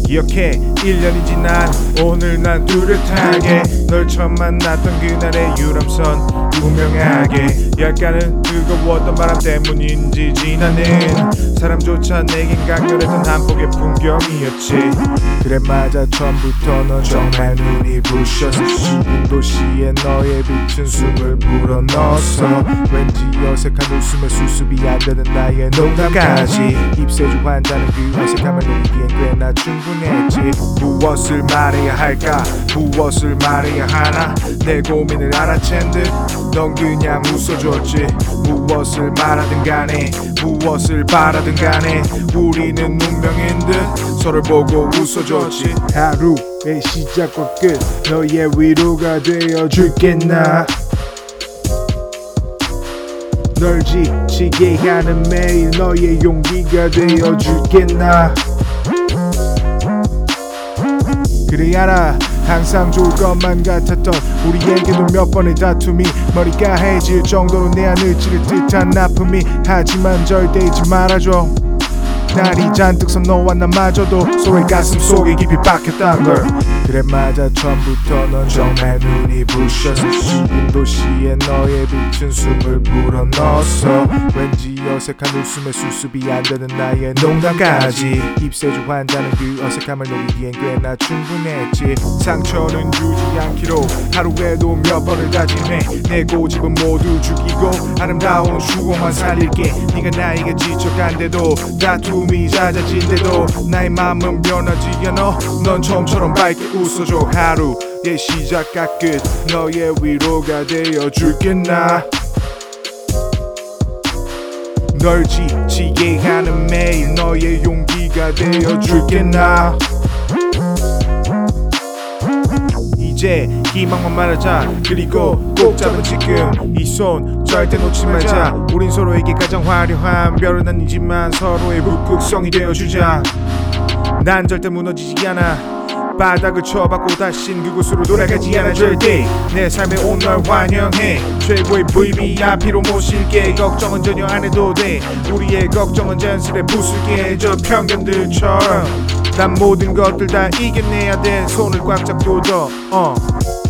기억해 1년이 지난 오늘 난 뚜렷하게 널 처음 만났던 그날의 유람선 분명하게 약간은 뜨거웠던 바람 때문인지 지나는 사람조차 내겐 강렬했던 한 폭의 풍경이었지. 그래 맞아 처음부터 넌 정말 눈이 부셔서 시린 도시에 너의 빛은 숨을 불어넣었어. 왠지 어색한 웃음에 수습이 안 되는 나의 농담까지 입새주 환자는 그 어색함을 녹이기엔 꽤나 충분했지. 무엇을 말해야 할까 무엇을 말해야 하나 내 고민을 알아챈 듯 넌 그냥 웃어줬지. 무엇을 말하든 간에 무엇을 바라든 간에 우리는 운명인 듯 서로를 보고 웃어줬지. 하루의 시작과 끝 너의 위로가 되어줄겠나. 널 지치게 하는 매일 너의 용기가 되어줄겠나. 그래 알아 항상 좋을 것만 같았던 우리에게도 몇 번의 다툼이 머리가 해질 정도로 내 안을 찌를 듯한 아픔이 하지만 절대 잊지 말아줘. 날이 잔뜩 선 너와 나마저도 서로의 가슴 속에 깊이 박혔단 걸. 그래 맞아 처음부터 넌 정말 눈이 부셔서 시린 도시에 너의 빛은 숨을 불어넣었어. 왠지 어색한 웃음에 수습이 안 되는 나의 농담까지 입새주 환자는 그 어색함을 녹이기엔 꽤나 충분했지. 상처는 주지 않기로 하루에도 몇 번을 다짐해. 내 고집은 모두 죽이고 아름다운 추억만 살릴게. 네가 나에게 지쳐간데도 다툼이 잦아진데도 나의 마음은 변하지 않아. 넌 처음처럼 밝게 웃어줘. 하루의 시작과 끝 너의 위로가 되어줄겠나. 널 지치게 하는 매일 너의 용기가 되어줄겠나. 이제 희망만 말하자. 그리고 꼭 잡은 지금 이 손 절대 놓지 말자. 우린 서로에게 가장 화려한 별은 아니지만 서로의 북극성이 되어주자. 난 절대 무너지지 않아. 바닥을 쳐박고 다신 그곳으로 돌아가지 않아 절대. 내 삶에 온 널 환영해. 최고의 VVIP로 모실게. 걱정은 전혀 안 해도 돼. 우리의 걱정은 잔슬에 부술게. 저 편견들처럼 난 모든 것들 다 이겨내야 돼. 손을 꽉 잡고 더